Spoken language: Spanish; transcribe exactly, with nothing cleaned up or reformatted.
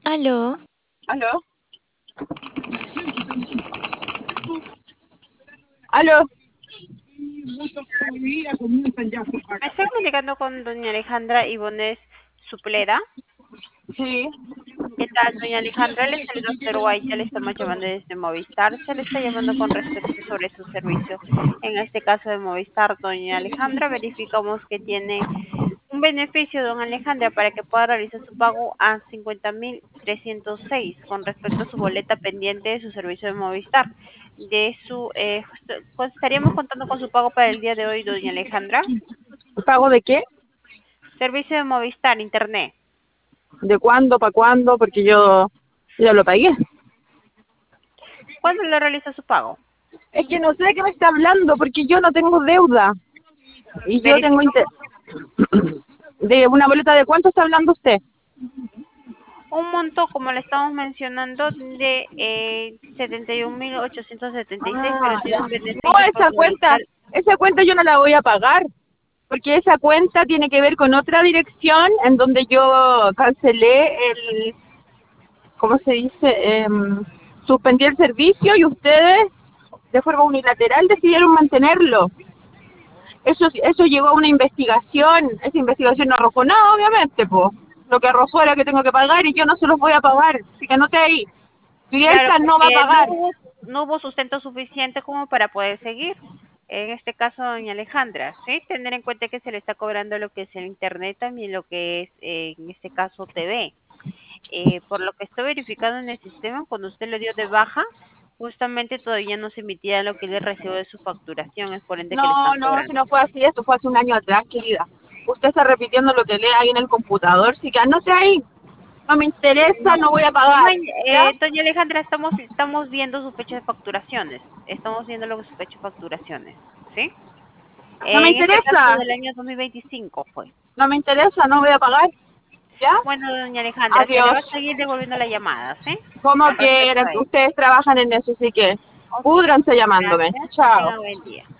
Aló, ¿Aló? ¿Aló? Me estoy comunicando con doña Alejandra Ibones Supleda. Sí. ¿Qué tal, doña Alejandra? Le saludo de Uruguay, ya le estamos llamando desde Movistar. Se le está llamando con respecto sobre su servicio. En este caso de Movistar, doña Alejandra, verificamos que tiene un beneficio, don Alejandra, para que pueda realizar su pago a cincuenta mil trescientos seis con respecto a su boleta pendiente de su servicio de Movistar. De su, eh, justo- pues, estaríamos contando con su pago para el día de hoy, doña Alejandra. ¿Pago de qué? Servicio de Movistar, Internet. ¿De cuándo? ¿Para cuándo? Porque yo ya lo pagué. ¿Cuándo le realiza su pago? Es que no sé de qué me está hablando porque yo no tengo deuda. Y yo tengo inter... Verificamos ¿De una boleta de cuánto está hablando usted? un monto, como le estamos mencionando, de eh, setenta y un mil ochocientos setenta y seis, pero Ah, tiene ya. un No, beneficio por esa su cuenta, boleta. esa cuenta yo no la voy a pagar. Porque esa cuenta tiene que ver con otra dirección en donde yo cancelé el, ¿cómo se dice? Em, suspendí el servicio y ustedes de forma unilateral decidieron mantenerlo. Eso eso llegó a una investigación, esa investigación no arrojó nada, obviamente, pues. Lo que arrojó era que tengo que pagar y yo no se los voy a pagar. Así que anote ahí. Claro, Clienta no va a porque no pagar. hubo, no hubo sustento suficiente como para poder seguir. En este caso, doña Alejandra, ¿sí? Tener en cuenta que se le está cobrando lo que es el Internet, también lo que es, eh, en este caso, T V. Eh, por lo que estoy verificando en el sistema, cuando usted le dio de baja, justamente todavía no se emitía lo que es el recibo de su facturación, es por ende que le No, están no, si cobrando. no fue así, esto fue hace un año atrás, querida. Usted está repitiendo lo que lee ahí en el computador, así que anote ahí. No me interesa, No, no voy a ma- pagar. ¿Ya? eh, doña Alejandra, estamos, estamos viendo su fecha de facturaciones, estamos viendo lo que es su fecha de facturaciones, ¿sí? No me En este caso interesa, del año dos mil veinticinco fue. no me interesa, no voy a pagar. ¿Ya? Bueno, doña Alejandra, se le va a Adiós. seguir devolviendo la llamada, ¿sí? Como Con respecto quieran, a que ello. ustedes trabajan en eso, así que Ok, púdranse llamándome. gracias, que Chao. tenga buen día.